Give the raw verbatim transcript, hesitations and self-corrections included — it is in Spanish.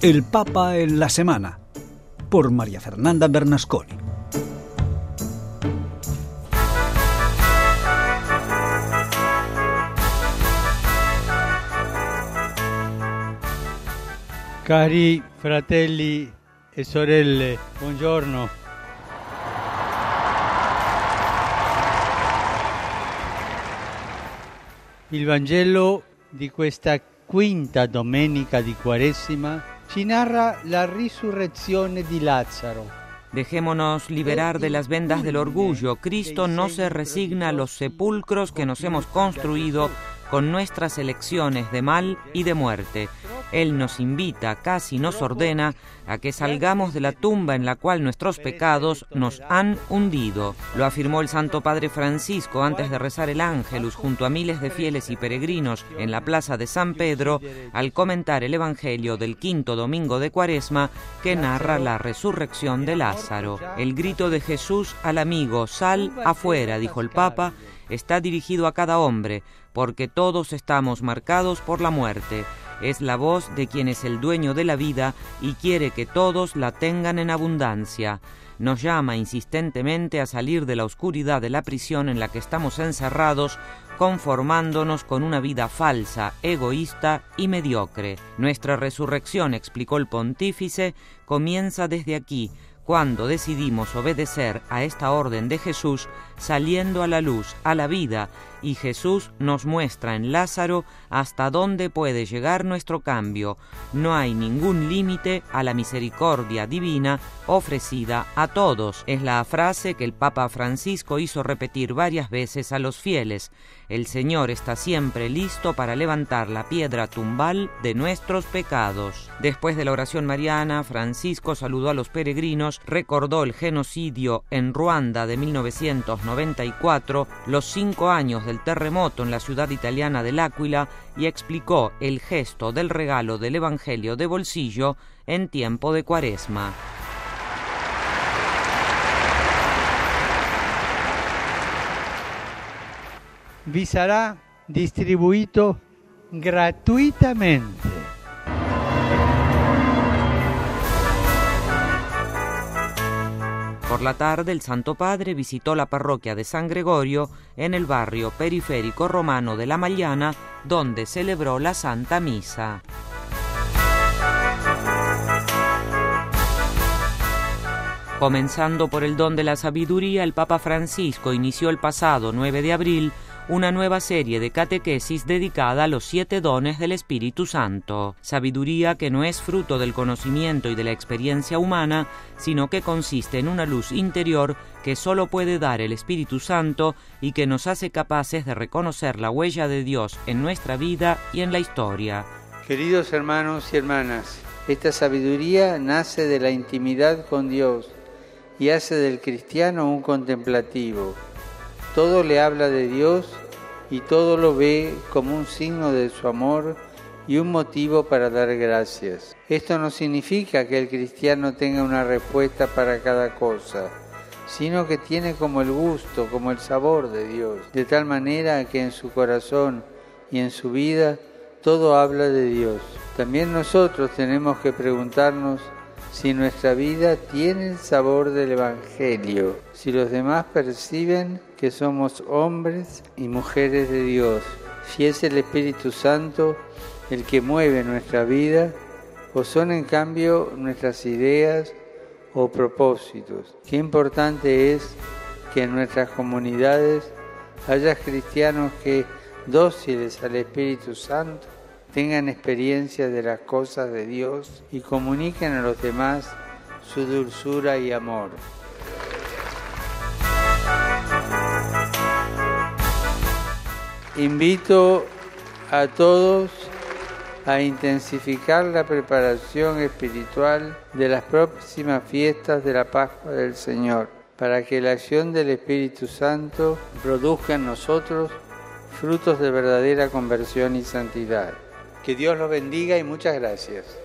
El Papa en la Semana, por María Fernanda Bernasconi. Cari fratelli e sorelle, buongiorno. Il Vangelo di questa quinta domenica di Quaresima ci narra la risurrezione di Lázaro. Dejémonos liberar de las vendas del orgullo. Cristo no se resigna a los sepulcros que nos hemos construido con nuestras elecciones de mal y de muerte. Él nos invita, casi nos ordena, a que salgamos de la tumba en la cual nuestros pecados nos han hundido. Lo afirmó el Santo Padre Francisco antes de rezar el Ángelus junto a miles de fieles y peregrinos en la plaza de San Pedro al comentar el Evangelio del quinto domingo de Cuaresma que narra la resurrección de Lázaro. El grito de Jesús al amigo, sal afuera, dijo el Papa, está dirigido a cada hombre, porque todos estamos marcados por la muerte. Es la voz de quien es el dueño de la vida y quiere que todos la tengan en abundancia. Nos llama insistentemente a salir de la oscuridad de la prisión en la que estamos encerrados, conformándonos con una vida falsa, egoísta y mediocre. Nuestra resurrección, explicó el pontífice, comienza desde aquí, cuando decidimos obedecer a esta orden de Jesús, saliendo a la luz, a la vida, y Jesús nos muestra en Lázaro hasta dónde puede llegar nuestro cambio. No hay ningún límite a la misericordia divina ofrecida a todos. Es la frase que el Papa Francisco hizo repetir varias veces a los fieles. El Señor está siempre listo para levantar la piedra tumbal de nuestros pecados. Después de la oración mariana, Francisco saludó a los peregrinos, recordó el genocidio en Ruanda de mil novecientos noventa y cuatro, los cinco años del terremoto en la ciudad italiana de L'Aquila y explicó el gesto del regalo del Evangelio de bolsillo en tiempo de Cuaresma. Vi sarà distribuito gratuitamente. Por la tarde, el Santo Padre visitó la parroquia de San Gregorio en el barrio periférico romano de La Magliana, donde celebró la Santa Misa. Comenzando por el don de la sabiduría, el Papa Francisco inició el pasado nueve de abril una nueva serie de catequesis dedicada a los siete dones del Espíritu Santo. Sabiduría que no es fruto del conocimiento y de la experiencia humana, sino que consiste en una luz interior que solo puede dar el Espíritu Santo y que nos hace capaces de reconocer la huella de Dios en nuestra vida y en la historia. Queridos hermanos y hermanas, esta sabiduría nace de la intimidad con Dios y hace del cristiano un contemplativo. Todo le habla de Dios y todo lo ve como un signo de su amor y un motivo para dar gracias. Esto no significa que el cristiano tenga una respuesta para cada cosa, sino que tiene como el gusto, como el sabor de Dios, de tal manera que en su corazón y en su vida todo habla de Dios. También nosotros tenemos que preguntarnos si nuestra vida tiene el sabor del Evangelio, si los demás perciben que somos hombres y mujeres de Dios, si es el Espíritu Santo el que mueve nuestra vida, o son en cambio nuestras ideas o propósitos. Qué importante es que en nuestras comunidades haya cristianos que, dóciles al Espíritu Santo, tengan experiencia de las cosas de Dios y comuniquen a los demás su dulzura y amor. Invito a todos a intensificar la preparación espiritual de las próximas fiestas de la Pascua del Señor, para que la acción del Espíritu Santo produzca en nosotros frutos de verdadera conversión y santidad. Que Dios los bendiga y muchas gracias.